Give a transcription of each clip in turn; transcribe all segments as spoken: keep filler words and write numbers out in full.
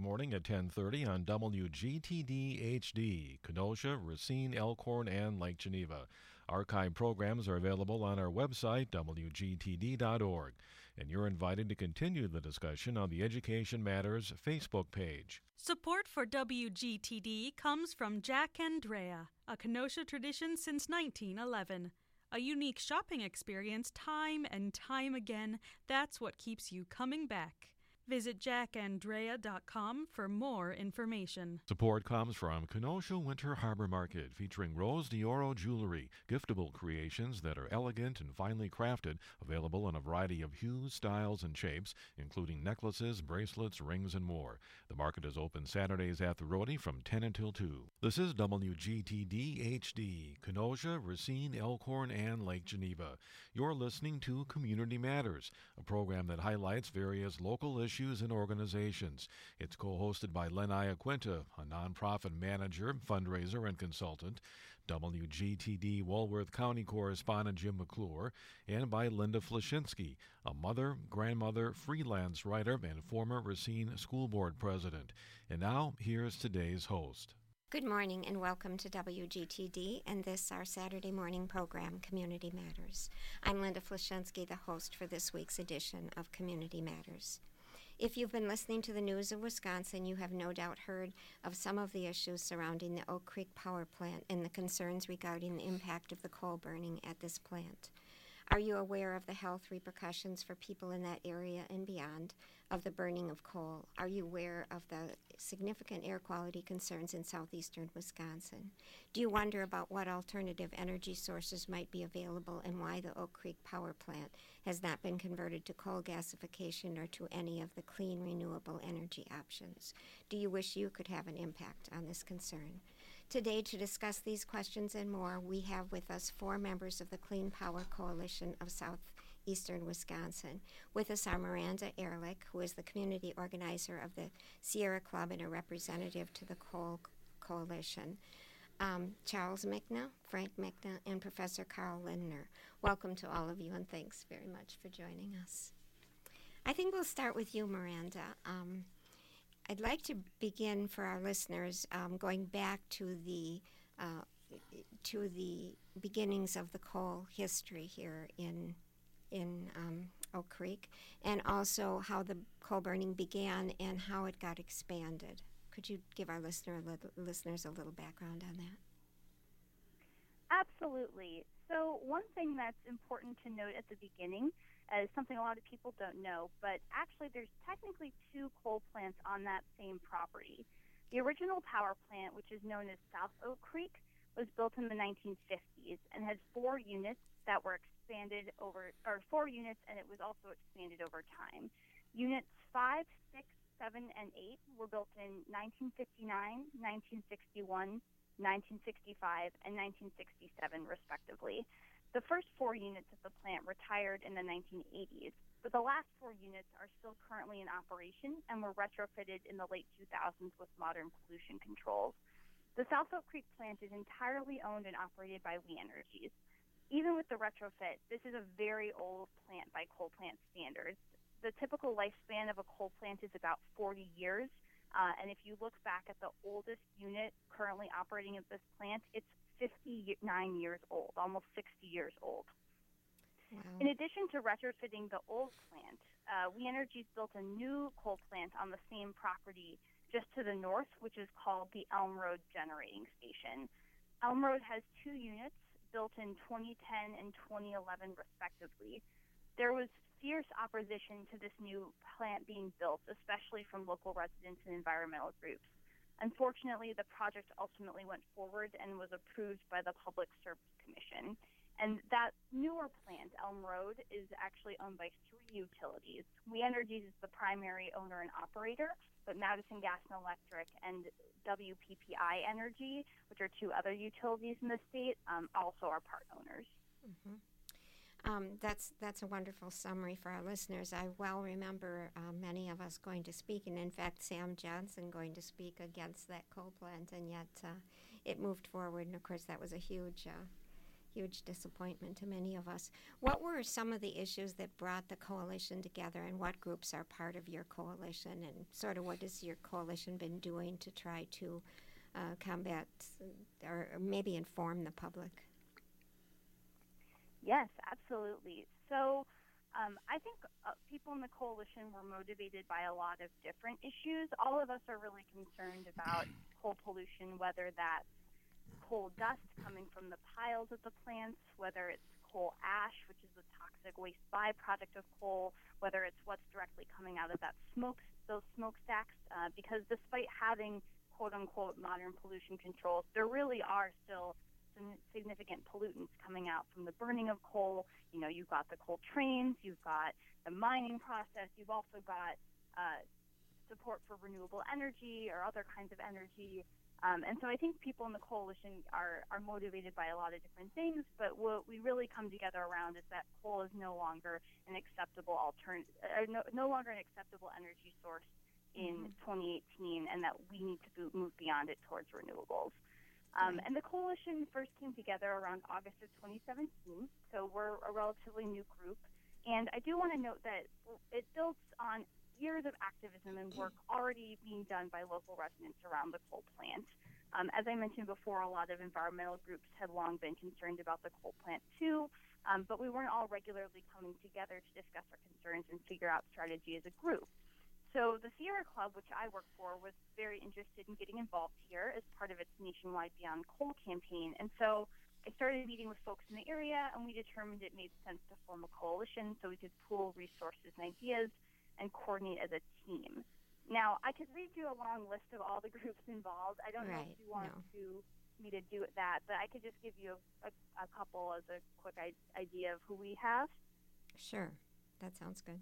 morning at ten thirty on W G T D H D, Kenosha, Racine, Elkhorn, and Lake Geneva. Archive programs are available on our website, W G T D dot org. And you're invited to continue the discussion on the Education Matters Facebook page. Support for W G T D comes from Jack Andrea, a Kenosha tradition since nineteen eleven. A unique shopping experience time and time again, that's what keeps you coming back. Visit jack andrea dot com for more information. Support comes from Kenosha Winter Harbor Market, featuring Rose d'Oro jewelry, giftable creations that are elegant and finely crafted, available in a variety of hues, styles, and shapes, including necklaces, bracelets, rings, and more. The market is open Saturdays at the Roadie from ten until two. This is W G T D H D, Kenosha, Racine, Elkhorn, and Lake Geneva. You're listening to Community Matters, a program that highlights various local issues and organizations. It's co-hosted by Len Iaquinta, a nonprofit manager, fundraiser, and consultant, W G T D Walworth County correspondent Jim McClure, and by Linda Flashinsky, a mother, grandmother, freelance writer, and former Racine School Board president. And now, here's today's host. Good morning and welcome to W G T D and this our Saturday morning program, Community Matters. I'm Linda Flashinsky, the host for this week's edition of Community Matters. If you've been listening to the news of Wisconsin, you have no doubt heard of some of the issues surrounding the Oak Creek Power Plant and the concerns regarding the impact of the coal burning at this plant. Are you aware of the health repercussions for people in that area and beyond of the burning of coal? Are you aware of the significant air quality concerns in southeastern Wisconsin? Do you wonder about what alternative energy sources might be available and why the Oak Creek Power Plant has not been converted to coal gasification or to any of the clean renewable energy options? Do you wish you could have an impact on this concern? Today, to discuss these questions and more, we have with us four members of the Clean Power Coalition of Southeastern Wisconsin. With us are Miranda Ehrlich, who is the community organizer of the Sierra Club and a representative to the Coal Coalition, um, Charles Michna, Frank Michna, and Professor Carl Lindner. Welcome to all of you, and thanks very much for joining us. I think we'll start with you, Miranda. Um, I'd like to begin for our listeners um, going back to the uh, to the beginnings of the coal history here in in um, Oak Creek, and also how the coal burning began and how it got expanded. Could you give our listener a little, listeners a little background on that? Absolutely. So one thing that's important to note at the beginning is something a lot of people don't know, but actually there's technically two coal plants on that same property. The original power plant, which is known as South Oak Creek, was built in the nineteen fifties and had four units that were expanded over, or four units, and it was also expanded over time. Units five, six, seven, and eight were built in nineteen fifty-nine, nineteen sixty-one, nineteen sixty-five, and nineteen sixty-seven, respectively. The first four units of the plant retired in the nineteen eighties, but the last four units are still currently in operation and were retrofitted in the late two thousands with modern pollution controls. The South Oak Creek plant is entirely owned and operated by We Energies. Even with the retrofit, this is a very old plant by coal plant standards. The typical lifespan of a coal plant is about forty years, uh, and if you look back at the oldest unit currently operating at this plant, it's fifty-nine years old, almost sixty years old. Wow. In addition to retrofitting the old plant, uh, We Energies built a new coal plant on the same property just to the north, which is called the Elm Road Generating Station. Elm Road has two units built in twenty ten and twenty eleven, respectively. There was fierce opposition to this new plant being built, especially from local residents and environmental groups. Unfortunately, the project ultimately went forward and was approved by the Public Service Commission. And that newer plant, Elm Road, is actually owned by three utilities. We Energies is the primary owner and operator, but Madison Gas and Electric and W P P I Energy, which are two other utilities in the state, um, also are part owners. Mm-hmm. Um, that's that's a wonderful summary for our listeners. I well remember uh, many of us going to speak, and in fact Sam Johnson going to speak against that coal plant, and yet uh, it moved forward. And of course that was a huge, uh, huge disappointment to many of us. What were some of the issues that brought the coalition together, and what groups are part of your coalition, and sort of what has your coalition been doing to try to uh, combat or maybe inform the public? Yes, absolutely. So um, I think uh, people in the coalition were motivated by a lot of different issues. All of us are really concerned about coal pollution, whether that's coal dust coming from the piles at the plants, whether it's coal ash, which is the toxic waste byproduct of coal, whether it's what's directly coming out of that smoke, those smokestacks, uh, because despite having quote-unquote modern pollution controls, there really are still some significant pollutants coming out from the burning of coal. You know, you've got the coal trains, you've got the mining process, you've also got uh, support for renewable energy or other kinds of energy. Um, and so I think people in the coalition are, are motivated by a lot of different things, but what we really come together around is that coal is no longer an acceptable alternative, uh, no, no longer an acceptable energy source in mm-hmm. twenty eighteen, and that we need to move beyond it towards renewables. Um, and the coalition first came together around August of twenty seventeen, so we're a relatively new group. And I do want to note that it builds on years of activism and work already being done by local residents around the coal plant. Um, as I mentioned before, a lot of environmental groups had long been concerned about the coal plant too, um, but we weren't all regularly coming together to discuss our concerns and figure out strategy as a group. So the Sierra Club, which I work for, was very interested in getting involved here as part of its nationwide Beyond Coal campaign. And so I started meeting with folks in the area, and we determined it made sense to form a coalition so we could pool resources and ideas and coordinate as a team. Now, I could read you a long list of all the groups involved. I don't right. know if you want no. to me to do that, but I could just give you a, a, a couple as a quick I- idea of who we have. Sure. That sounds good.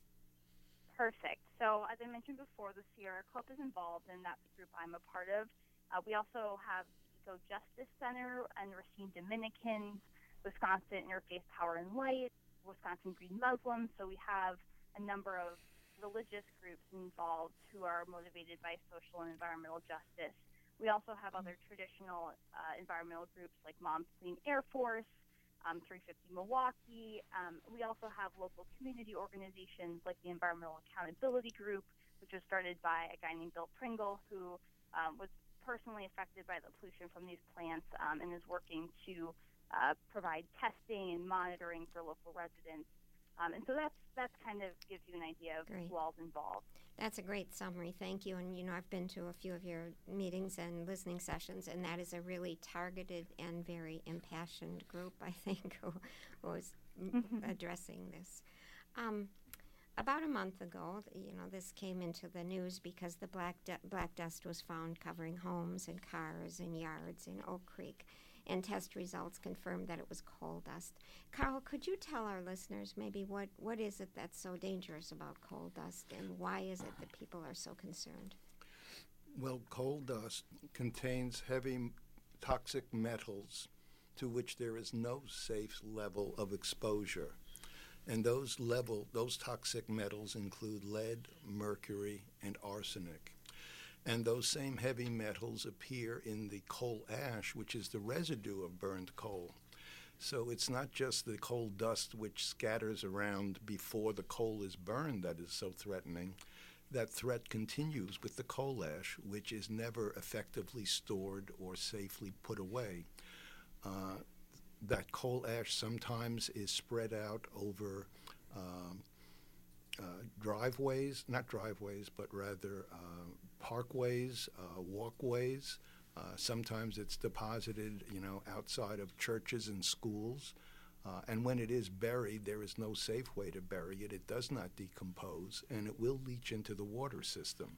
Perfect. So as I mentioned before, the Sierra Club is involved, and that's the group I'm a part of. Uh, we also have Eco Justice Center and Racine Dominicans, Wisconsin Interfaith Power and Light, Wisconsin Green Muslims. So we have a number of religious groups involved who are motivated by social and environmental justice. We also have other traditional uh, environmental groups like Moms Clean Air Force, um, three fifty Milwaukee. Um, we also have local community organizations like the Environmental Accountability Group, which was started by a guy named Bill Pringle, who um, was personally affected by the pollution from these plants um, and is working to uh, provide testing and monitoring for local residents. Um, and so that's that's kind of gives you an idea of Great. who all's involved. That's a great summary. Thank you. And, you know, I've been to a few of your meetings and listening sessions, and that is a really targeted and very impassioned group, I think, who, who is addressing this. Um, about a month ago, you know, this came into the news because the black du- black dust was found covering homes and cars and yards in Oak Creek, and test results confirmed that it was coal dust. Carl, could you tell our listeners maybe what, what is it that's so dangerous about coal dust, and why is it that people are so concerned? Well, coal dust contains heavy toxic metals to which there is no safe level of exposure. And those level, those toxic metals include lead, mercury, and arsenic. And those same heavy metals appear in the coal ash, which is the residue of burned coal. So it's not just the coal dust which scatters around before the coal is burned that is so threatening. That threat continues with the coal ash, which is never effectively stored or safely put away. Uh, that coal ash sometimes is spread out over um, uh, driveways, not driveways, but rather uh, parkways, uh, walkways. Uh, sometimes it's deposited, you know, outside of churches and schools. Uh, and when it is buried, there is no safe way to bury it. It does not decompose, and it will leach into the water system.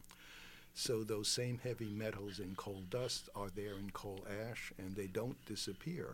So those same heavy metals in coal dust are there in coal ash, and they don't disappear.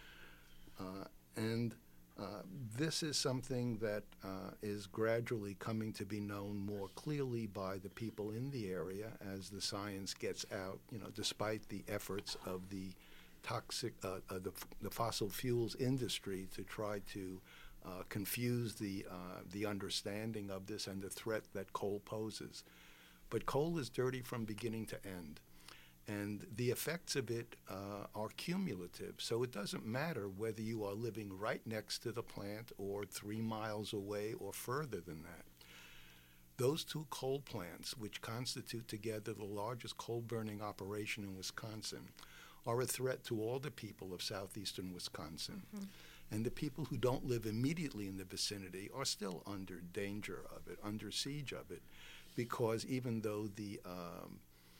Uh, and uh, this is something that uh, is gradually coming to be known more clearly by the people in the area as the science gets out, you know, despite the efforts of the toxic, uh, uh, the, the fossil fuels industry to try to uh, confuse the, uh, the understanding of this and the threat that coal poses. But coal is dirty from beginning to end. And the effects of it uh, are cumulative. So it doesn't matter whether you are living right next to the plant or three miles away or further than that. Those two coal plants, which constitute together the largest coal-burning operation in Wisconsin, are a threat to all the people of southeastern Wisconsin. Mm-hmm. And the people who don't live immediately in the vicinity are still under danger of it, under siege of it, because even though the um,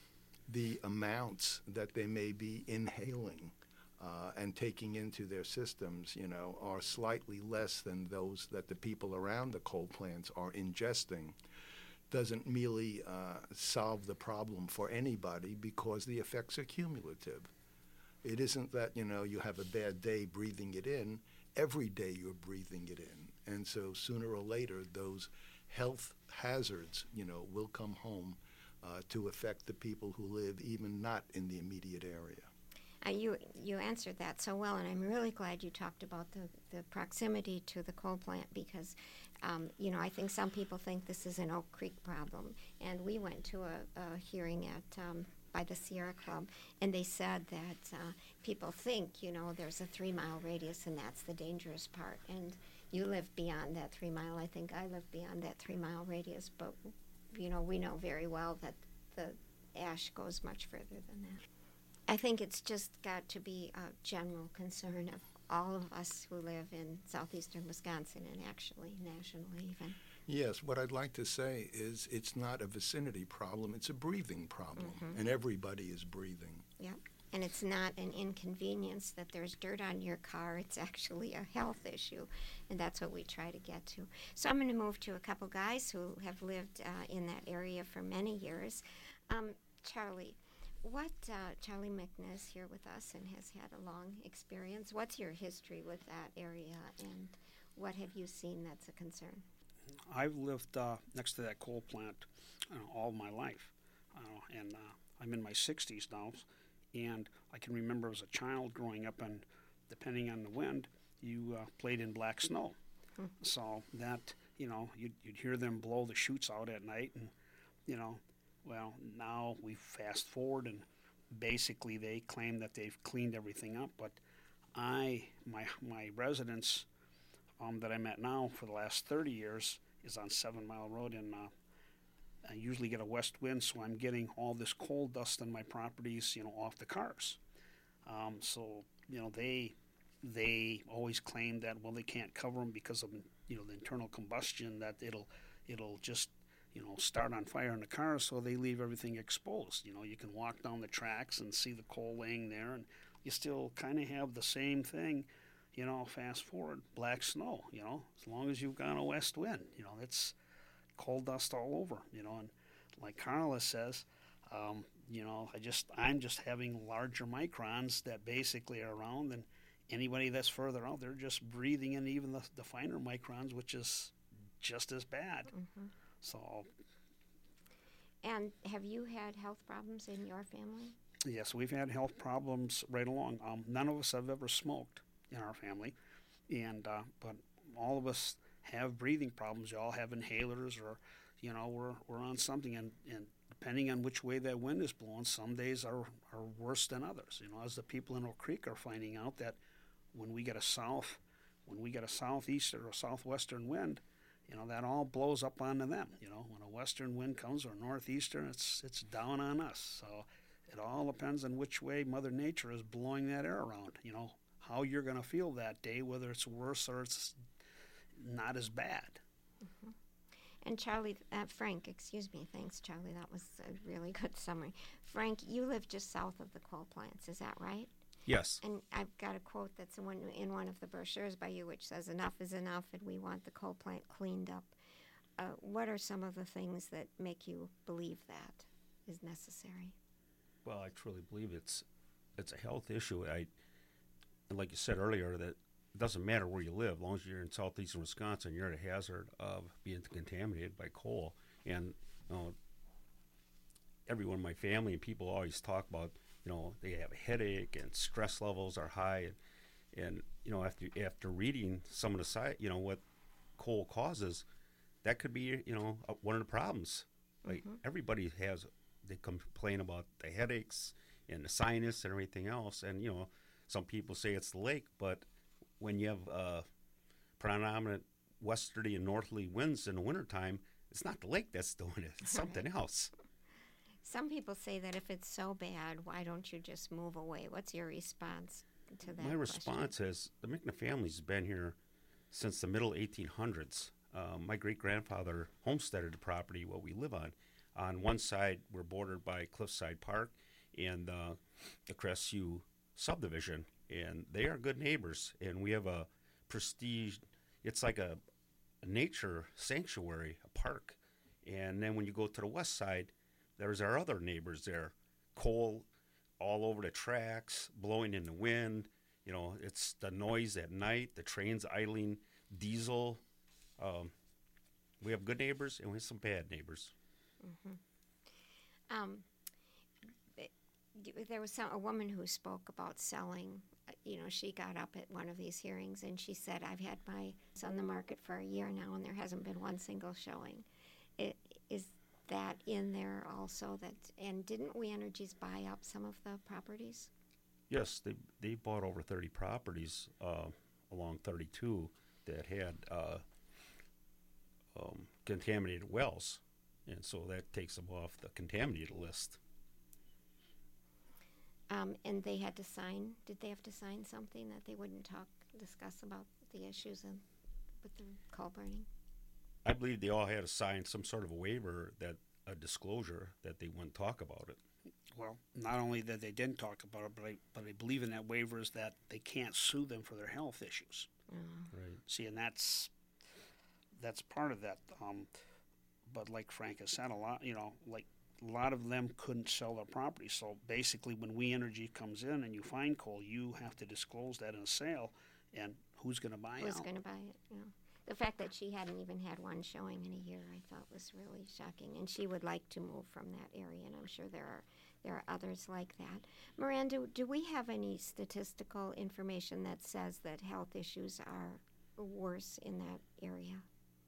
the amounts that they may be inhaling uh, and taking into their systems, you know, are slightly less than those that the people around the coal plants are ingesting, doesn't merely uh, solve the problem for anybody, because the effects are cumulative. It isn't that, you know, you have a bad day breathing it in. Every day you're breathing it in. And so sooner or later, those health hazards, you know, will come home Uh, to affect the people who live even not in the immediate area. Uh, you you answered that so well, and I'm really glad you talked about the, the proximity to the coal plant, because, um, you know, I think some people think this is an Oak Creek problem. And we went to a, a hearing at um, by the Sierra Club, and they said that uh, people think, you know, there's a three-mile radius, and that's the dangerous part. And you live beyond that three mile. I think I live beyond that three-mile radius, but you know, we know very well that the ash goes much further than that. I think it's just got to be a general concern of all of us who live in southeastern Wisconsin, and actually nationally even. Yes, what I'd like to say is it's not a vicinity problem, it's a breathing problem, mm-hmm. and everybody is breathing. Yep. And it's not an inconvenience that there's dirt on your car. It's actually a health issue, and that's what we try to get to. So I'm going to move to a couple guys who have lived uh, in that area for many years. Um, Charlie, what uh, Charlie McNair is here with us and has had a long experience. What's your history with that area, and what have you seen that's a concern? I've lived uh, next to that coal plant uh, all my life, uh, and uh, I'm in my sixties now. And I can remember as a child growing up, and depending on the wind, you uh, played in black snow. Hmm. So that, you know, you'd, you'd hear them blow the chutes out at night. And, you know, well, now we fast forward, and basically they claim that they've cleaned everything up. But I, my my residence um, that I'm at now for the last thirty years is on Seven Mile Road, and uh, I usually get a west wind, so I'm getting all this coal dust on my properties, you know, off the cars. Um, so, you know, they they always claim that, well, they can't cover them because of, you know, the internal combustion, that it'll it'll just, you know, start on fire in the car, so they leave everything exposed. You know, you can walk down the tracks and see the coal laying there, and you still kind of have the same thing, you know, fast forward, black snow, you know, as long as you've got a west wind, you know, it's coal dust all over, you know, and like Carla says, um, you know, I just, I'm just having larger microns that basically are around, and anybody that's further out, they're just breathing in even the, the finer microns, which is just as bad. Mm-hmm. So. And have you had health problems in your family? Yes, we've had health problems right along. Um, none of us have ever smoked in our family, and uh, but all of us have breathing problems. You all have inhalers, or, you know, we're we're on something, and, and depending on which way that wind is blowing, some days are, are worse than others. You know, as the people in Oak Creek are finding out that when we get a south, when we get a southeast or a southwestern wind, you know, that all blows up onto them. You know, when a western wind comes, or northeastern, it's it's down on us. So it all depends on which way Mother Nature is blowing that air around. You know, how you're going to feel that day, whether it's worse or it's not as bad. Mm-hmm. And Charlie, uh, Frank, excuse me, thanks, Charlie. That was a really good summary. Frank, you live just south of the coal plants, is that right? Yes. And I've got a quote that's in one, in one of the brochures by you, which says, "Enough is enough, and we want the coal plant cleaned up." Uh, what are some of the things that make you believe that is necessary? Well, I truly believe it's it's a health issue. I, and like you said earlier, that it doesn't matter where you live, as long as you're in southeastern Wisconsin, you're at a hazard of being contaminated by coal. And you know, everyone in my family and people always talk about, you know, they have a headache and stress levels are high, and, and you know, after after reading some of the side, you know, what coal causes, that could be, you know, one of the problems. Like mm-hmm. everybody has, they complain about the headaches and the sinus and everything else. And, you know, some people say it's the lake, but when you have uh, predominant westerly and northerly winds in the wintertime, it's not the lake that's doing it. It's something else. Some people say that if it's so bad, why don't you just move away? What's your response to that My question? response is the Mickna family's been here since the middle eighteen hundreds. Uh, my great-grandfather homesteaded the property where we live on. On one side, we're bordered by Cliffside Park and uh, the Crestview subdivision, and they are good neighbors. And we have a prestige, it's like a, a nature sanctuary, a park. And then when you go to the west side, there's our other neighbors there. Coal all over the tracks, blowing in the wind. You know, it's the noise at night, the trains idling, diesel. Um, we have good neighbors and we have some bad neighbors. Mm-hmm. Um, there was some, a woman who spoke about selling. You know, she got up at one of these hearings and she said, I've had my son on the market for a year now and there hasn't been one single showing. It, is that in there also? That and didn't We Energies buy up some of the properties? Yes, they they bought over thirty properties uh, along thirty-two that had uh, um, contaminated wells, and so that takes them off the contaminated list. Um, and they had to sign. Did they have to sign something that they wouldn't talk, discuss about the issues in, with the coal burning? I believe they all had to sign some sort of a waiver, that a disclosure that they wouldn't talk about it. Well, not only that they didn't talk about it, but I, but I believe in that waiver is that they can't sue them for their health issues. Mm. Right. See, and that's that's part of that. Um, but like Frank has said, a lot, you know, like a lot of them couldn't sell their property. So basically, when We Energy comes in and you find coal, you have to disclose that in a sale, and who's going to buy it? Who's going to buy it? You know. The fact that she hadn't even had one showing in a year, I thought was really shocking. And she would like to move from that area, and I'm sure there are there are others like that. Miranda, do we have any statistical information that says that health issues are worse in that area?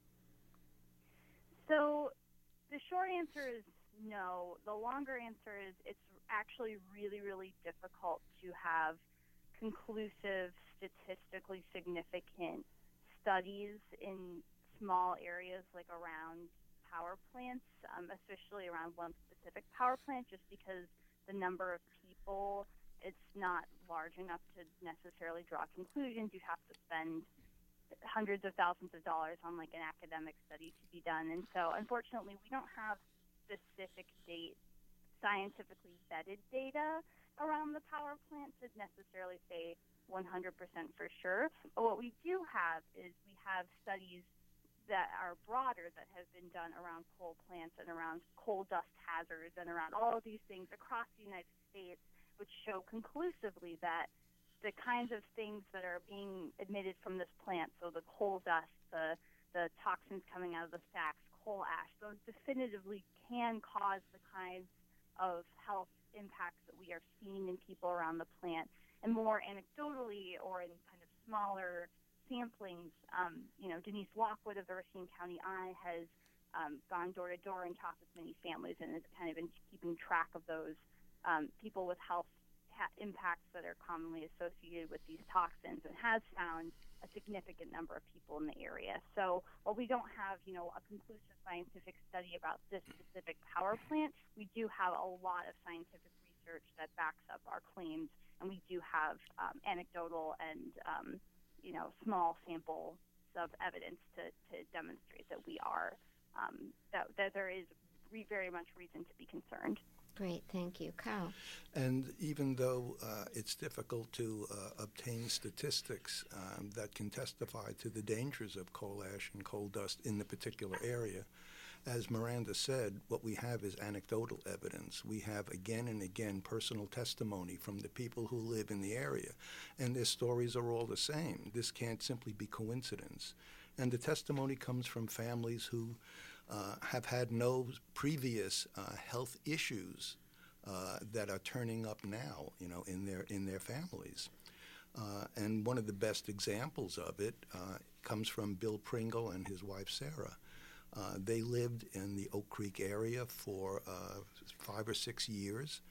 So the short answer is no. The longer answer is it's actually really, really difficult to have conclusive, statistically significant studies in small areas like around power plants, um, especially around one specific power plant, just because the number of people, it's not large enough to necessarily draw conclusions. You have to spend hundreds of thousands of dollars on like an academic study to be done. And so unfortunately, we don't have specific date, scientifically vetted data around the power plant to necessarily say one hundred percent for sure. But what we do have is we have studies that are broader that have been done around coal plants and around coal dust hazards and around all of these things across the United States, which show conclusively that the kinds of things that are being emitted from this plant, so the coal dust, the, the toxins coming out of the stacks, coal ash, those definitively can cause the kinds of health impacts that we are seeing in people around the plant. And more anecdotally or in kind of smaller samplings, um, you know, Denise Lockwood of the Racine County Eye has um, gone door to door and talked with many families and has kind of been keeping track of those um, people with health ha- impacts that are commonly associated with these toxins and has found a significant number of people in the area. So while we don't have, you know, a conclusive scientific study about this specific power plant, we do have a lot of scientific research that backs up our claims. And we do have um, anecdotal and, um, you know, small samples of evidence to, to demonstrate that we are, um, that, that there is re- very much reason to be concerned. Great, thank you. Carl? And even though uh, it's difficult to uh, obtain statistics um, that can testify to the dangers of coal ash and coal dust in the particular area, as Miranda said, what we have is anecdotal evidence. We have again and again personal testimony from the people who live in the area, and their stories are all the same. This can't simply be coincidence. And the testimony comes from families who uh, have had no previous uh, health issues uh, that are turning up now, you know, in their in their families. Uh, and one of the best examples of it uh, comes from Bill Pringle and his wife Sarah. Uh, they lived in the Oak Creek area for uh, five or six years,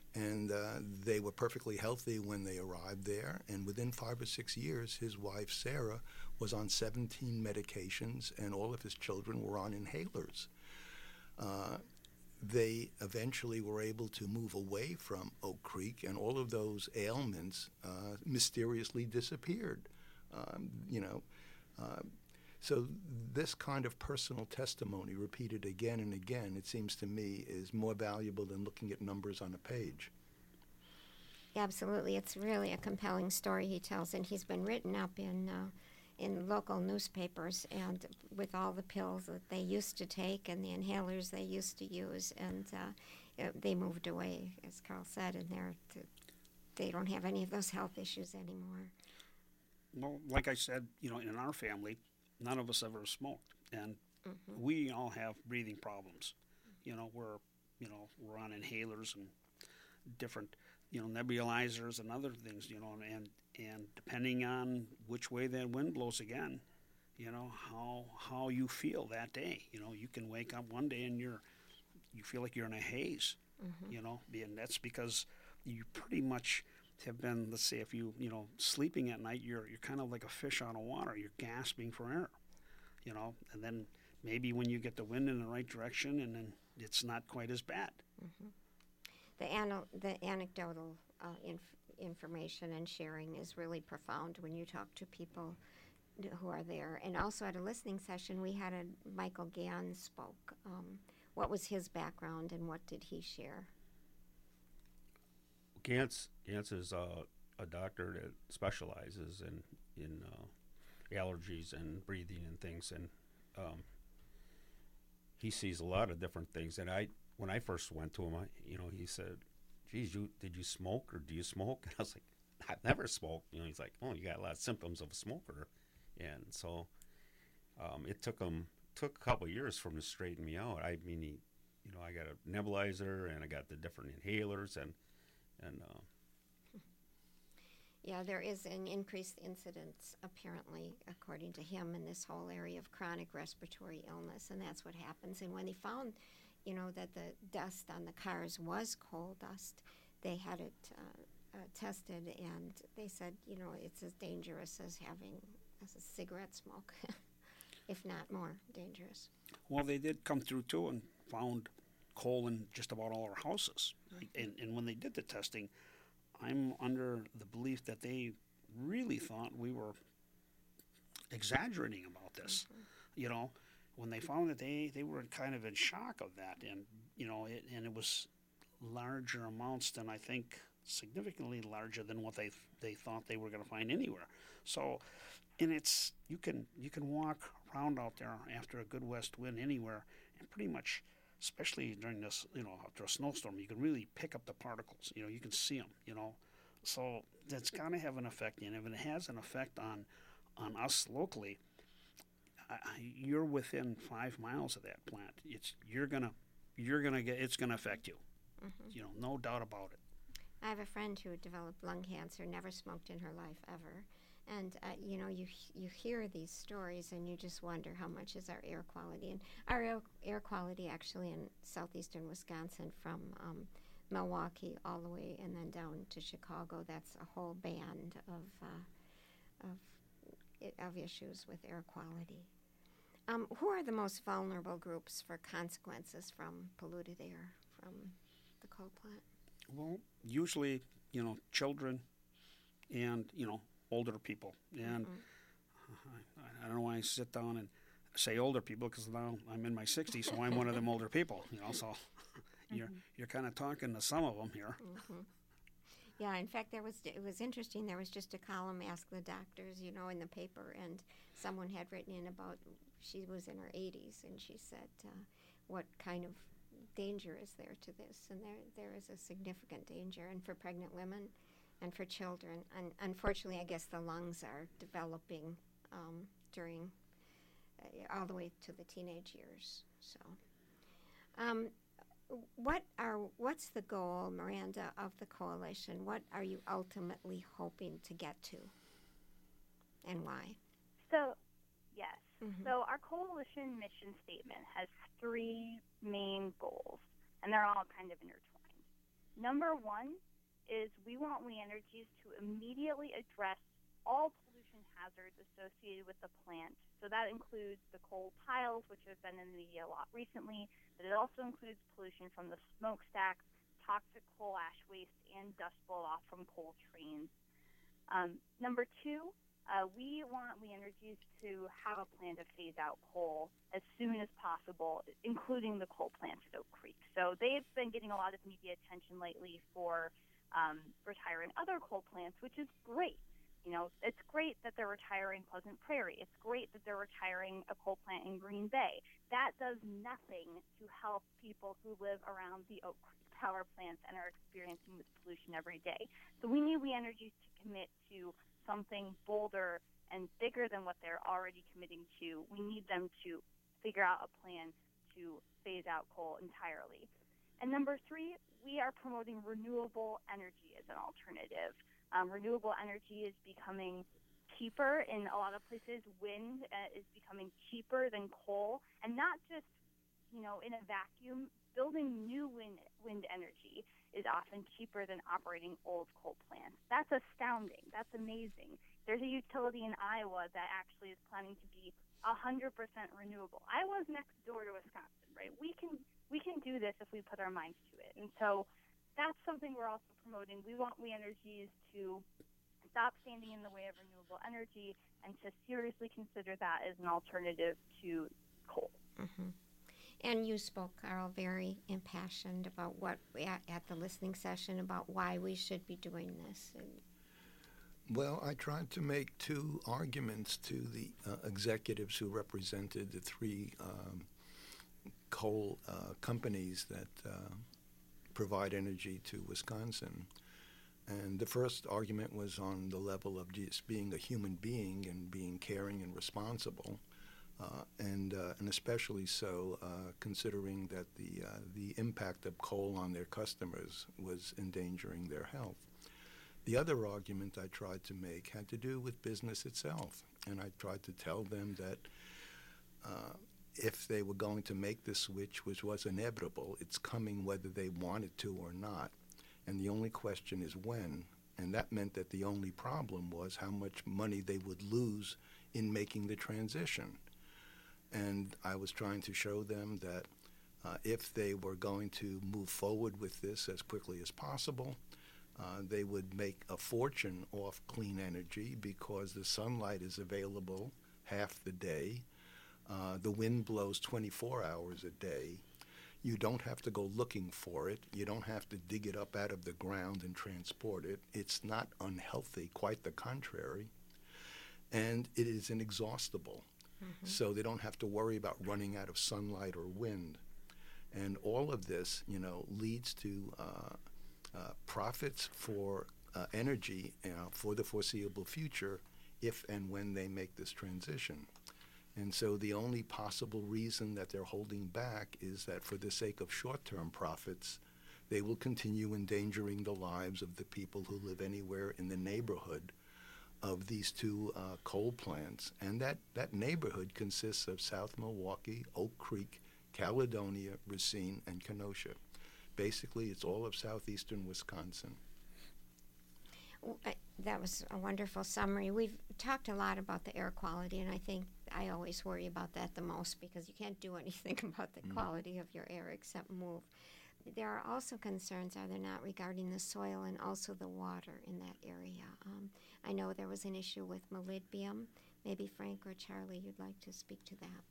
And uh, they were perfectly healthy when they arrived there. And within five or six years, his wife, Sarah, was on seventeen medications, and all of his children were on inhalers. Uh, they eventually were able to move away from Oak Creek, and all of those ailments uh, mysteriously disappeared. Um, you know, uh, so this kind of personal testimony repeated again and again, it seems to me, is more valuable than looking at numbers on a page. Absolutely. It's really a compelling story he tells, and he's been written up in uh, in local newspapers, and with all the pills that they used to take and the inhalers they used to use, and uh, they moved away, as Carl said, and they're, they don't have any of those health issues anymore. Well, like I said, you know, in our family, none of us ever smoked, and mm-hmm. we all have breathing problems. You know, we're, you know, we're on inhalers and different, you know, nebulizers and other things, you know, and and depending on which way that wind blows again, you know, how how you feel that day. You know, you can wake up one day and you're, you feel like you're in a haze, mm-hmm. you know, and that's because you pretty much have been, let's say, if you, you know, sleeping at night, you're you're kind of like a fish out of water. You're gasping for air, you know, and then maybe when you get the wind in the right direction, and then it's not quite as bad. Mm-hmm. The, ano- the anecdotal uh, inf- information and sharing is really profound when you talk to people who are there. And also at a listening session, we had a Michael Gann spoke. Um, what was his background and what did he share? Gantz, Gantz is uh, a doctor that specializes in in uh, allergies and breathing and things, and um, he sees a lot of different things. And I, when I first went to him, I, you know, he said, "Geez, you did you smoke or do you smoke?" And I was like, "I've never smoked." You know, he's like, "Oh, you got a lot of symptoms of a smoker," and so um, it took him took a couple of years for him to straighten me out. I mean, he, you know, I got a nebulizer and I got the different inhalers and. And uh, yeah, there is an increased incidence, apparently, according to him, in this whole area of chronic respiratory illness, and that's what happens. And when they found, you know, that the dust on the cars was coal dust, they had it uh, uh, tested, and they said, you know, it's as dangerous as having as a cigarette smoke, if not more dangerous. Well, they did come through, too, and found coal in just about all our houses. And, and when they did the testing, I'm under the belief that they really thought we were exaggerating about this. Mm-hmm. You know, when they found that they, they were kind of in shock of that. And, you know, it, and it was larger amounts than I think, significantly larger than what they they thought they were going to find anywhere. So, and it's, you can you can walk around out there after a good west wind anywhere and pretty much, especially during this, you know, after a snowstorm, you can really pick up the particles. You know, you can see them, you know. So that's got to have an effect. And if it has an effect on on us locally, I, you're within five miles of that plant. It's you're gonna you're gonna get it's gonna affect you. Mm-hmm. You know, no doubt about it. I have a friend who developed lung cancer, never smoked in her life ever. And, uh, you know, you you hear these stories and you just wonder how much is our air quality. And our air, air quality actually in southeastern Wisconsin from um, Milwaukee all the way and then down to Chicago, that's a whole band of, uh, of, of issues with air quality. Um, who are the most vulnerable groups for consequences from polluted air from the coal plant? Well, usually, you know, children and, you know, older people. And mm-hmm. I, I don't know why I sit down and say older people, because now I'm in my sixties, so I'm one of them older people, you know, so mm-hmm. you're you're kind of talking to some of them here. Mm-hmm. Yeah, in fact, there was it was interesting. There was just a column, Ask the Doctors, you know, in the paper, and someone had written in about, she was in her eighties, and she said, uh, what kind of danger is there to this? And there there is a significant danger, and for pregnant women, and for children. And unfortunately, I guess the lungs are developing um, during, uh, all the way to the teenage years. So, um, what are what's the goal, Miranda, of the coalition? What are you ultimately hoping to get to, and why? So, yes. Mm-hmm. So our coalition mission statement has three main goals, and they're all kind of intertwined. Number one is we want We Energies to immediately address all pollution hazards associated with the plant. So that includes the coal piles, which have been in the media a lot recently, but it also includes pollution from the smokestacks, toxic coal ash waste, and dust blow off from coal trains. Um, number two, uh, we want We Energies to have a plan to phase out coal as soon as possible, including the coal plants at Oak Creek. So they've been getting a lot of media attention lately for um, retiring other coal plants, which is great. You know, it's great that they're retiring Pleasant Prairie. It's great that they're retiring a coal plant in Green Bay. That does nothing to help people who live around the Oak Creek power plants and are experiencing this pollution every day. So we need We Energies to commit to something bolder and bigger than what they're already committing to. We need them to figure out a plan to phase out coal entirely. And number three, we are promoting renewable energy as an alternative. Um, renewable energy is becoming cheaper in a lot of places. Wind uh, is becoming cheaper than coal, and not just, you know, in a vacuum. Building new wind, wind energy is often cheaper than operating old coal plants. That's astounding. That's amazing. There's a utility in Iowa that actually is planning to be one hundred percent renewable. Iowa's next door to Wisconsin, right? We can we can do this if we put our minds to it. And so that's something we're also promoting. We want We Energies to stop standing in the way of renewable energy and to seriously consider that as an alternative to coal. Mm-hmm. And you spoke, Carl, very impassioned about what at, at the listening session about why we should be doing this. And well, I tried to make two arguments to the uh, executives who represented the three um, coal uh, companies that uh, provide energy to Wisconsin. And the first argument was on the level of just being a human being and being caring and responsible. Uh, and uh, and especially so, uh, considering that the uh, the impact of coal on their customers was endangering their health. The other argument I tried to make had to do with business itself, and I tried to tell them that uh, if they were going to make the switch, which was inevitable, it's coming whether they wanted to or not, and the only question is when. And that meant that the only problem was how much money they would lose in making the transition. And I was trying to show them that uh, if they were going to move forward with this as quickly as possible, uh, they would make a fortune off clean energy because the sunlight is available half the day. Uh, the wind blows twenty-four hours a day. You don't have to go looking for it. You don't have to dig it up out of the ground and transport it. It's not unhealthy, quite the contrary. And it is inexhaustible. Mm-hmm. So they don't have to worry about running out of sunlight or wind. And all of this, you know, leads to uh, uh, profits for uh, energy uh, for the foreseeable future if and when they make this transition. And so the only possible reason that they're holding back is that for the sake of short-term profits, they will continue endangering the lives of the people who live anywhere in the neighborhood of these two uh, coal plants. And that, that neighborhood consists of South Milwaukee, Oak Creek, Caledonia, Racine, and Kenosha. Basically, it's all of southeastern Wisconsin. That was a wonderful summary. We've talked a lot about the air quality, and I think I always worry about that the most because you can't do anything about the mm. quality of your air except move. There are also concerns, are there not, regarding the soil and also the water in that area. Um, I know there was an issue with molybdenum. Maybe Frank or Charlie, you'd like to speak to that.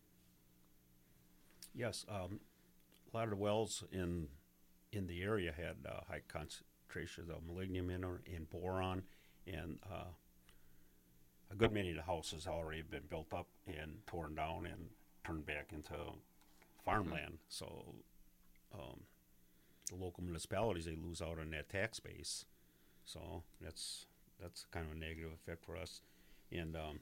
Yes, um, a lot of the wells in in the area had uh, high concentrations of molybdenum in or, and boron, and uh, a good many of the houses already have been built up and torn down and turned back into farmland. Mm-hmm. So um, the local municipalities, they lose out on that tax base. So that's that's kind of a negative effect for us. And um,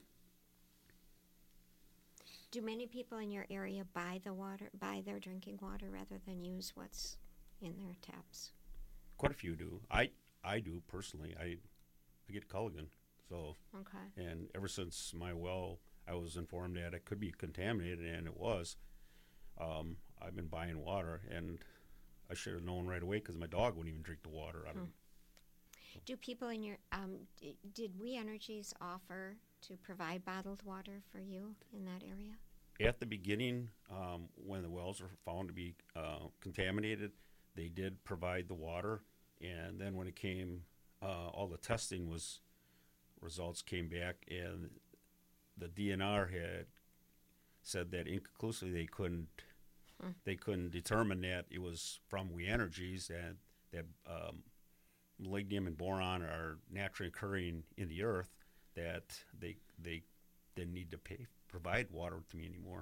do many people in your area buy the water, buy their drinking water rather than use what's in their taps? Quite a few do. I I do personally. I I get Culligan. So okay. And ever since my well, I was informed that it could be contaminated, and it was. Um, I've been buying water, and I should have known right away because my dog wouldn't even drink the water out of Hmm. it. Do people in your, um, d- did We Energies offer to provide bottled water for you in that area? At the beginning, um, when the wells were found to be uh, contaminated, they did provide the water. And then when it came, uh, all the testing was, results came back, and the D N R had said that inconclusively they couldn't, Hmm. they couldn't determine that it was from We Energies, and that um, molybdenum and boron are naturally occurring in the earth, that they they didn't need to pay provide water to me anymore.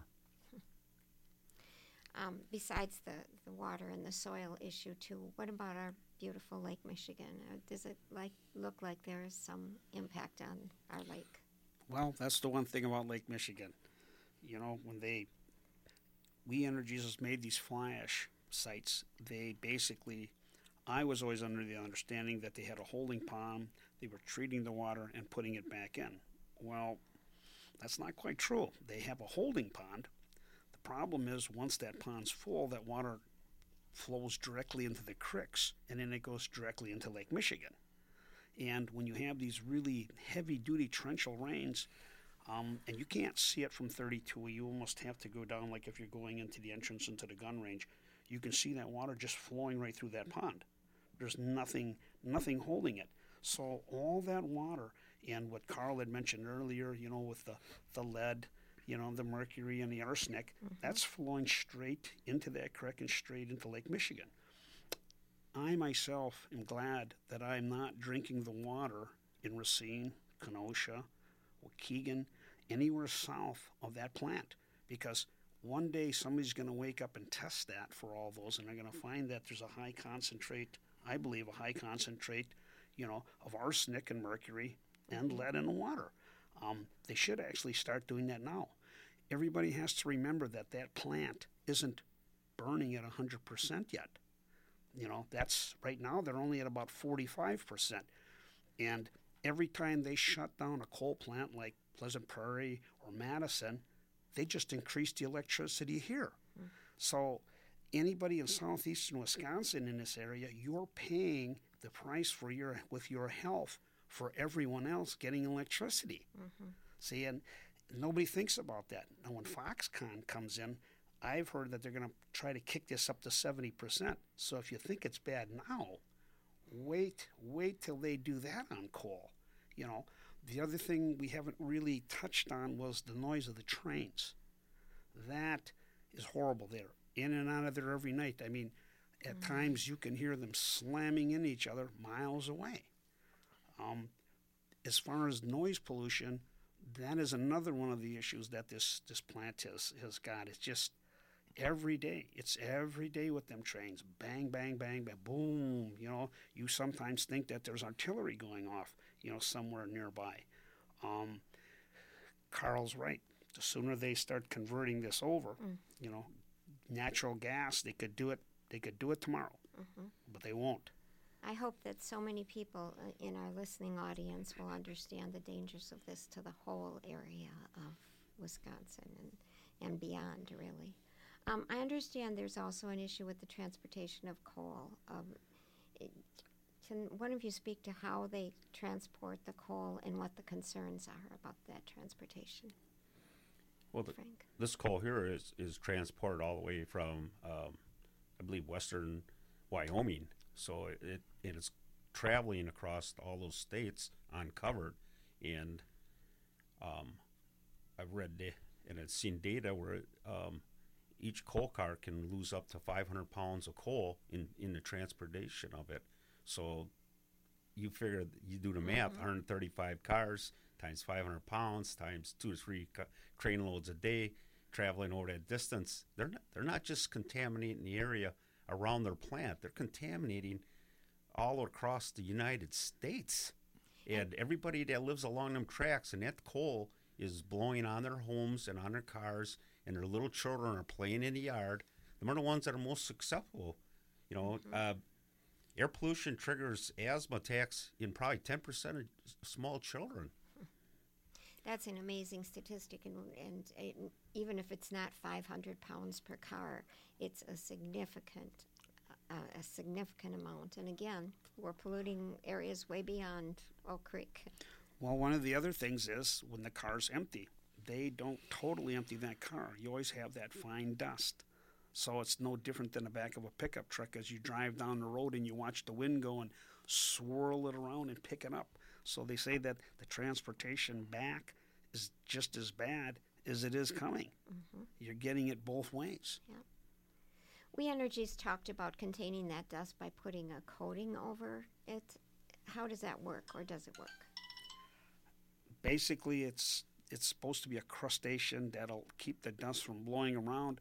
Um, besides the, the water and the soil issue too, what about our beautiful Lake Michigan? Uh, does it like look like there is some impact on our lake? Well, that's the one thing about Lake Michigan. You know, when they, We Energies has made these fly ash sites, they basically, I was always under the understanding that they had a holding pond, they were treating the water and putting it back in. Well, that's not quite true. They have a holding pond. The problem is once that pond's full, that water flows directly into the creeks, and then it goes directly into Lake Michigan. And when you have these really heavy-duty torrential rains, um, and you can't see it from thirty-two, you almost have to go down like if you're going into the entrance into the gun range. You can see that water just flowing right through that pond. There's nothing, nothing holding it. So all that water, and what Carl had mentioned earlier, you know, with the, the lead, you know, the mercury and the arsenic, mm-hmm. that's flowing straight into that creek and straight into Lake Michigan. I myself am glad that I'm not drinking the water in Racine, Kenosha, Waukegan, anywhere south of that plant, because one day somebody's going to wake up and test that for all those, and they're going to find that there's a high concentrate, I believe a high concentrate, you know, of arsenic and mercury and lead in the water. Um, they should actually start doing that now. Everybody has to remember that that plant isn't burning at one hundred percent yet. You know, that's right now they're only at about forty-five percent. And every time they shut down a coal plant like Pleasant Prairie or Madison, they just increase the electricity here. Mm. So anybody in southeastern Wisconsin in this area, you're paying the price for your with your health for everyone else getting electricity. Mm-hmm. See, and nobody thinks about that. Now, when Foxconn comes in, I've heard that they're going to try to kick this up to seventy percent. So if you think it's bad now, wait, wait till they do that on coal. You know, the other thing we haven't really touched on was the noise of the trains. That is horrible. They're in and out of there every night. I mean, at mm-hmm. times you can hear them slamming into each other miles away. Um, as far as noise pollution, that is another one of the issues that this, this plant has, has got. It's just every day. It's every day with them trains. Bang, bang, bang, bang, boom. You know, you sometimes think that there's artillery going off, you know, somewhere nearby. Um, Carl's right. The sooner they start converting this over, mm. you know, natural gas, they could do it. They could do it tomorrow, mm-hmm. but they won't. I hope that so many people in our listening audience will understand the dangers of this to the whole area of Wisconsin and, and beyond, really. Um, I understand there's also an issue with the transportation of coal. Um, it, can one of you speak to how they transport the coal and what the concerns are about that transportation? Well, the, Frank? This coal here is, is transported all the way from, um, I believe, western Wyoming. So it, it is traveling across all those states uncovered, and um, I've read da- and I've seen data where um, each coal car can lose up to five hundred pounds of coal in, in the transportation of it. So you figure, you do the math, mm-hmm. one hundred thirty-five cars times five hundred pounds times two or three ca- train loads a day traveling over that distance. They're not, they're not just contaminating the area around their plant. They're contaminating all across the United States. And everybody that lives along them tracks, and that coal is blowing on their homes and on their cars, and their little children are playing in the yard. Them are the ones that are most susceptible. You know, mm-hmm. uh, air pollution triggers asthma attacks in probably ten percent of small children. That's an amazing statistic, and, and uh, even if it's not five hundred pounds per car, it's a significant a, a significant amount. And again, we're polluting areas way beyond Oak Creek. Well, one of the other things is when the car's empty, they don't totally empty that car. You always have that fine dust. So it's no different than the back of a pickup truck as you drive down the road and you watch the wind go and swirl it around and pick it up. So they say that the transportation back is just as bad as it is coming. Mm-hmm. You're getting it both ways. Yeah. We Energies talked about containing that dust by putting a coating over it. How does that work, or does it work? Basically, it's it's supposed to be a crustacean that'll keep the dust from blowing around.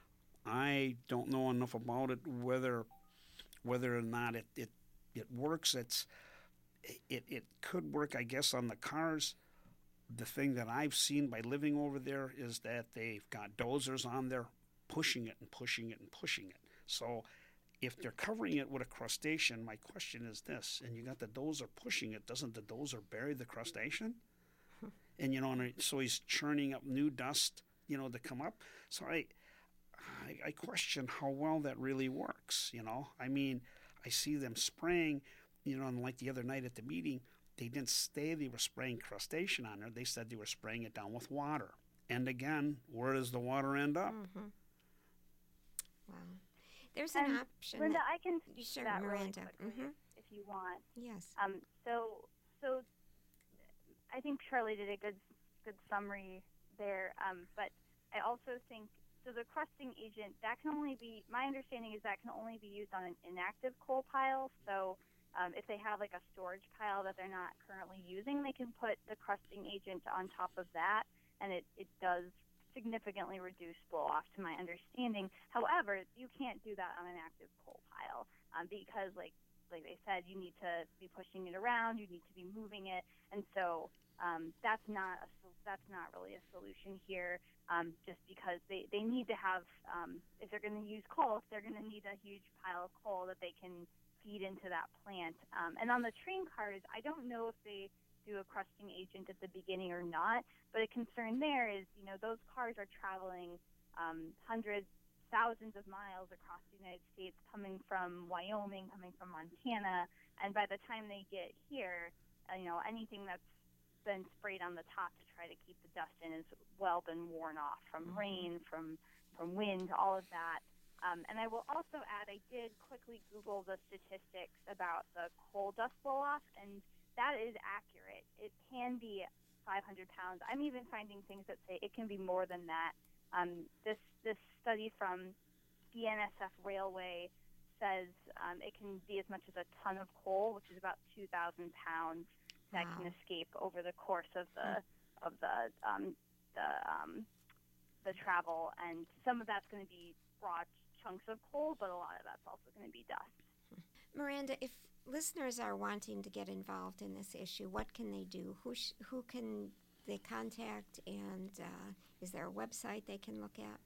I don't know enough about it whether whether or not it, it, it works. It's it, it could work, I guess, on the cars. The thing that I've seen by living over there is that they've got dozers on there pushing it and pushing it and pushing it. So if they're covering it with a crustacean, my question is this, and you got the dozer pushing it, doesn't the dozer bury the crustacean? And, you know, and so he's churning up new dust, you know, to come up. So I, I, I question how well that really works, you know. I mean, I see them spraying, you know, and like the other night at the meeting, they didn't say they were spraying crustacean on there. They said they were spraying it down with water. And again, where does the water end up? Mm-hmm. Wow. There's and an option. Linda, that, I can speak sure, to that really Miranda. quickly Mm-hmm. if you want. Yes. Um, so, so I think Charlie did a good, good summary there. Um, but I also think so. The crusting agent that can only be. My understanding is that can only be used on an inactive coal pile. So, um, if they have like a storage pile that they're not currently using, they can put the crusting agent on top of that, and it it does significantly reduce blow off, to my understanding. However, you can't do that on an active coal pile um, because, like like they said, you need to be pushing it around, you need to be moving it, and so um, that's not a, that's not really a solution here. Um, just because they, they need to have, um, if they're going to use coal, if they're going to need a huge pile of coal that they can feed into that plant. Um, and on the train cars, I don't know if they do a crusting agent at the beginning or not, but a concern there is, you know, those cars are traveling um, hundreds, thousands of miles across the United States, coming from Wyoming, coming from Montana, and by the time they get here, uh, you know, anything that's been sprayed on the top to try to keep the dust in has well been worn off from mm-hmm. rain, from from wind, all of that. Um, and I will also add, I did quickly Google the statistics about the coal dust blow-off, and that is accurate. It can be five hundred pounds. I'm even finding things that say it can be more than that. Um, this this study from B N S F Railway says um, it can be as much as a ton of coal, which is about two thousand pounds, that wow. can escape over the course of the of the um, the um, the travel, and some of that's going to be raw chunks of coal, but a lot of that's also going to be dust. Miranda, if listeners are wanting to get involved in this issue, what can they do? Who sh- who can they contact, and uh, is there a website they can look at?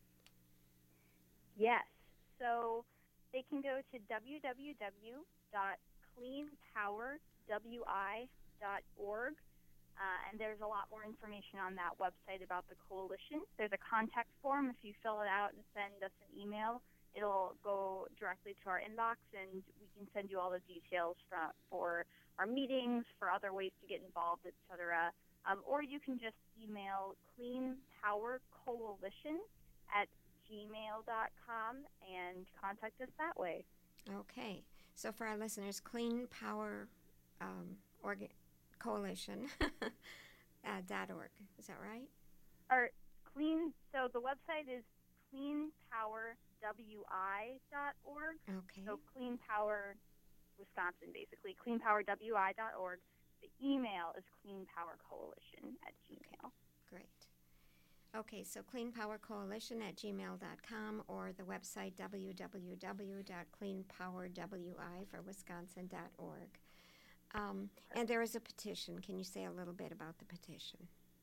Yes, so they can go to w w w dot clean power w i dot org, uh, and there's a lot more information on that website about the coalition. There's a contact form. If you fill it out and send us an email, it'll go directly to our inbox, and we can send you all the details for, for our meetings, for other ways to get involved, et cetera. Um, or you can just email Clean Power Coalition at gmail dot com and contact us that way. Okay. So for our listeners, Clean Power um, orga- Coalition uh, dot org. Is that right? Or clean. So the website is clean power w i dot org. Okay. So Clean Power Wisconsin, basically. clean power w i dot org. The email is clean power coalition at gmail. Great. Okay, so clean power coalition at gmail dot com, or the website w w w dot clean power w i for wisconsin dot org. Um, and there is a petition. Can you say a little bit about the petition?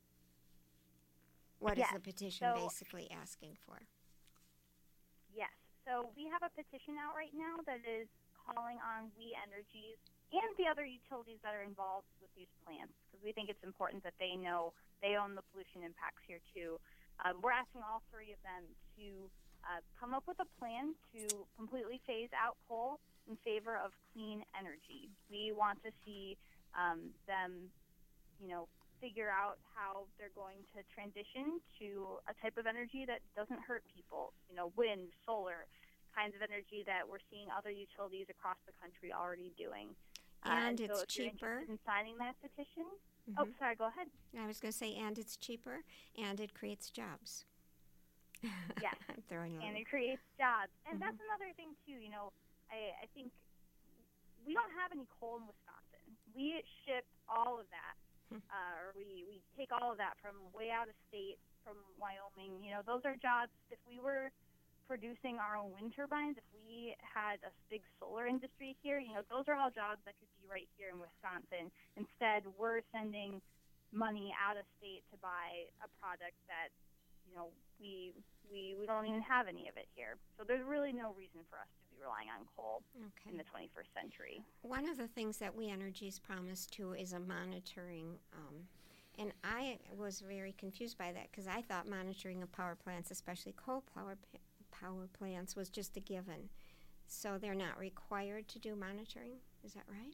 What yes. is the petition so, basically asking for? Yes. So we have a petition out right now that is calling on We Energies and the other utilities that are involved with these plants, because we think it's important that they know they own the pollution impacts here too. Um, we're asking all three of them to uh, come up with a plan to completely phase out coal in favor of clean energy. We want to see um, them, you know, figure out how they're going to transition to a type of energy that doesn't hurt people, you know, wind, solar, kinds of energy that we're seeing other utilities across the country already doing. And uh, it's so if cheaper. You're interested in signing that petition? Mm-hmm. Oh, sorry, go ahead. I was going to say, and it's cheaper, and it creates jobs. Yes, I'm throwing a and little. it creates jobs. And Mm-hmm. that's another thing, too. You know, I, I think we don't have any coal in Wisconsin. We ship all of that, Hmm. uh, or we, we take all of that from way out of state, from Wyoming. You know, those are jobs. If we were producing our own wind turbines, if we had a big solar industry here, you know, those are all jobs that could be right here in Wisconsin. Instead, we're sending money out of state to buy a product that, you know, we we we don't even have any of it here. So there's really no reason for us to be relying on coal Okay. in the twenty-first century. One of the things that We Energies promised to is a monitoring, um, and I was very confused by that because I thought monitoring of power plants, especially coal power p- power plants, was just a given. So they're not required to do monitoring. Is that right?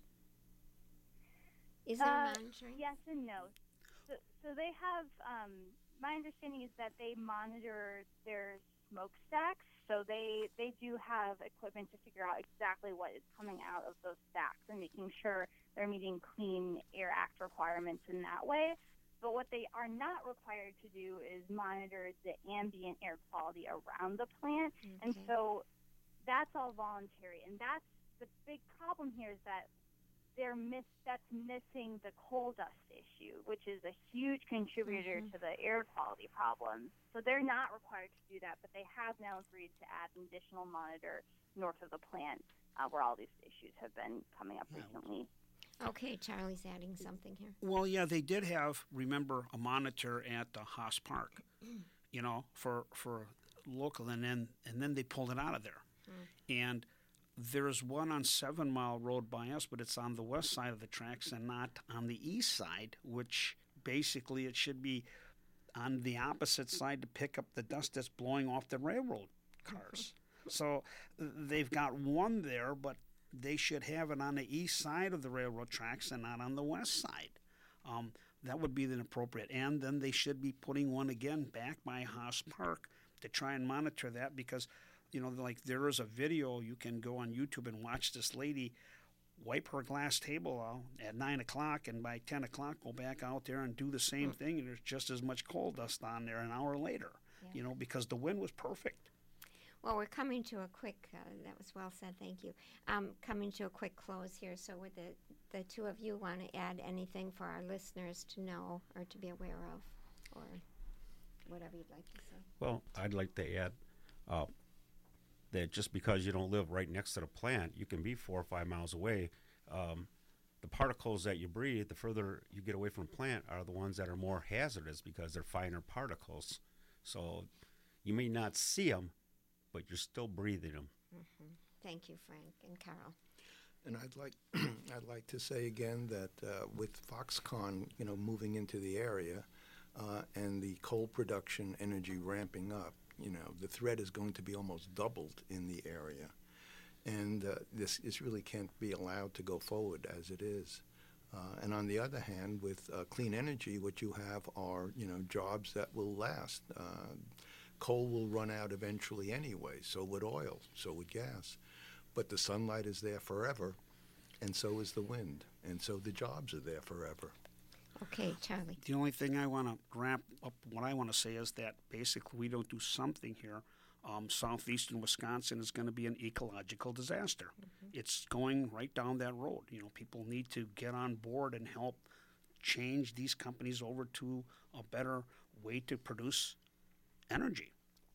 Is there Uh, monitoring? Yes and no. So, so they have, um, my understanding is that they monitor their smokestacks. So they, they do have equipment to figure out exactly what is coming out of those stacks and making sure they're meeting Clean Air Act requirements in that way. But what they are not required to do is monitor the ambient air quality around the plant. And Okay. so that's all voluntary. And that's the big problem here is that they're miss that's missing the coal dust issue, which is a huge contributor Mhm. to the air quality problem. So they're not required to do that, but they have now agreed to add an additional monitor north of the plant uh, where all these issues have been coming up Yeah. recently. Okay, Charlie's adding something here. Well, yeah, they did have, remember, a monitor at the Haas Park, you know, for for local, and then and then they pulled it out of there. And there's one on Seven Mile Road by us, but it's on the west side of the tracks and not on the east side, which basically it should be on the opposite side to pick up the dust that's blowing off the railroad cars. So th- they've got one there, but they should have it on the east side of the railroad tracks and not on the west side. Um, that would be the appropriate. And then they should be putting one again back by Haas Park to try and monitor that because, you know, like there is a video you can go on YouTube and watch this lady wipe her glass table out at nine o'clock and by ten o'clock go back out there and do the same Hmm. thing and there's just as much coal dust on there an hour later, Yeah. you know, because the wind was perfect. Well, we're coming to a quick, uh, that was well said, thank you. Um, coming to a quick close here. So would the, the two of you want to add anything for our listeners to know or to be aware of or whatever you'd like to say? Well, I'd like to add uh, that just because you don't live right next to the plant, you can be four or five miles away. Um, the particles that you breathe, the further you get away from the plant, are the ones that are more hazardous because they're finer particles. So you may not see them, but you're still breathing them. Mm-hmm. Thank you, Frank and Carol. And I'd like I'd like to say again that uh, with Foxconn, you know, moving into the area uh, and the coal production energy ramping up, you know, the threat is going to be almost doubled in the area, and uh, this this really can't be allowed to go forward as it is. Uh, and on the other hand, with uh, clean energy, what you have are you know jobs that will last. Uh, coal will run out eventually anyway. So would oil. So would gas. But the sunlight is there forever, and so is the wind, and so the jobs are there forever. Okay, Charlie. The only thing I want to wrap up, what I want to say is that basically we don't do something here. Um, southeastern Wisconsin is going to be an ecological disaster. Mm-hmm. It's going right down that road. You know, people need to get on board and help change these companies over to a better way to produce energy.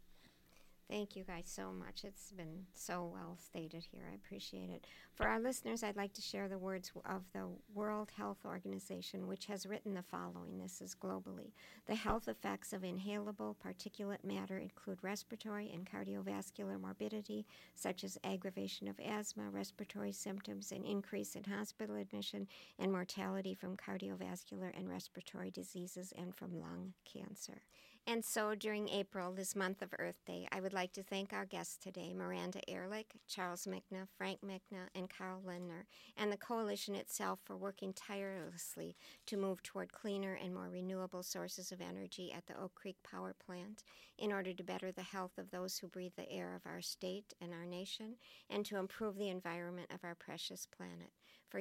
Thank you guys so much. It's been so well stated here. I appreciate it. For our listeners, I'd like to share the words of the World Health Organization, which has written the following. This is globally. The health effects of inhalable particulate matter include respiratory and cardiovascular morbidity, such as aggravation of asthma, respiratory symptoms, an increase in hospital admission, and mortality from cardiovascular and respiratory diseases and from lung cancer. And so during April, this month of Earth Day, I would like to thank our guests today, Miranda Ehrlich, Charles Michna, Frank Michna, and Carl Lindner, and the coalition itself for working tirelessly to move toward cleaner and more renewable sources of energy at the Oak Creek Power Plant in order to better the health of those who breathe the air of our state and our nation, and to improve the environment of our precious planet. For